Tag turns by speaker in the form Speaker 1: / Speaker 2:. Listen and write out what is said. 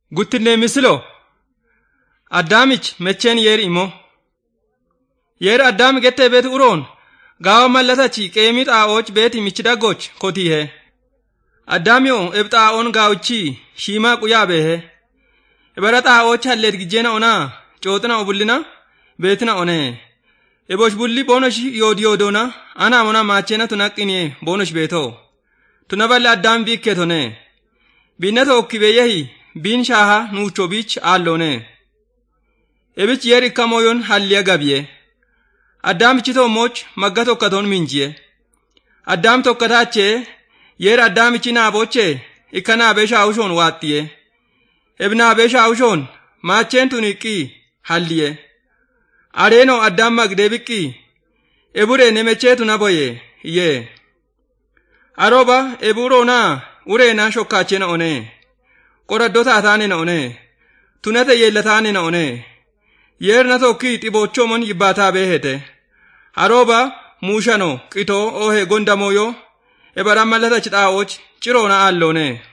Speaker 1: Guttinne misilo Addaamich mecheen yeer imo yeer Addaami gette beet uroon gaawa mallatachi qeemii xaa'ooch beeti michidaggoch kotiihe Addaamiyo ebxaa'oon gaawuchi shiimaa quyaa beehe ebara xaa'ooch halleet gijjeena onaa cooxina obullina beetina onee ebosh bulli boonosh yoodiyoodona anaa mona maacheena tunaqqiniye boonosh beetoo tunaballe Addaami biikkeetone biinneto okkibeeyyehi biin shaaha nuucho biich aalloone ebich yeer ikkamoyon halliya gabiye Addaamichi tommoch magga tokkatoon minjiye Addaam tokkataachee yeer Addaamichi naaboche ikkanaa beeshaawushoon waaxxiye ebnaa beeshaawushoon maacheen tuniqqii halliye areeno Addaam magdeebiqqii eburee nemecheetu naboye yee aroba eburoonaa ureenaa shokkaacheena onee qoraddota ataanena onee tunate yeellataanena onee yeerna tokkii xiboochoomon yibbaataa beehete aroba muushano qitoo oohe gondamoyo ebara mallatachi xaa'ooch ciroona aalloone